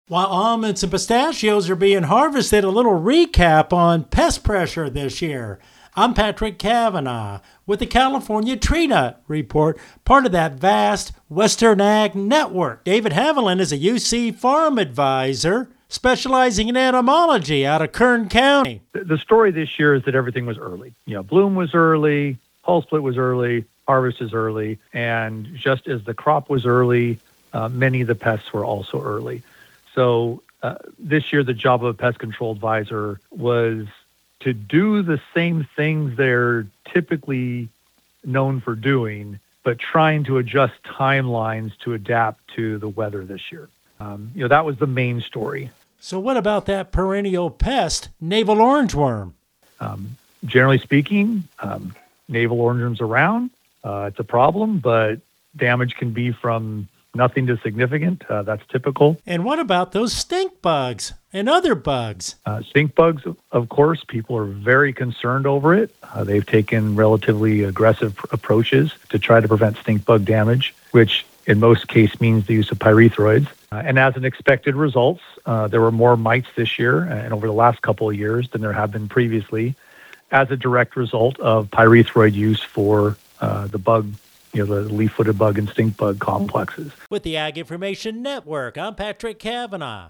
While almonds and pistachios are being harvested, a little recap on pest pressure this year. I'm Patrick Cavanaugh with the California Tree Nut Report, part of that vast Western Ag Network. David Haviland is a UC farm advisor specializing in entomology out of Kern County. The story this year is that everything was early. Bloom was early, hull split was early, harvest is early, and just as the crop was early, many of the pests were also early. So this year, the job of a pest control advisor was to do the same things they're typically known for doing, but trying to adjust timelines to adapt to the weather this year. That was the main story. So what about that perennial pest, navel orangeworm? Generally speaking, navel orangeworm's around. It's a problem, but damage can be from nothing to significant. That's typical. And what about those stink bugs and other bugs? Stink bugs, of course, people are very concerned over it. They've taken relatively aggressive approaches to try to prevent stink bug damage, which in most cases means the use of pyrethroids. And as an expected result, there were more mites this year and over the last couple of years than there have been previously as a direct result of pyrethroid use for the bug, the leaf-footed bug and stink bug complexes. With the Ag Information Network, I'm Patrick Cavanaugh.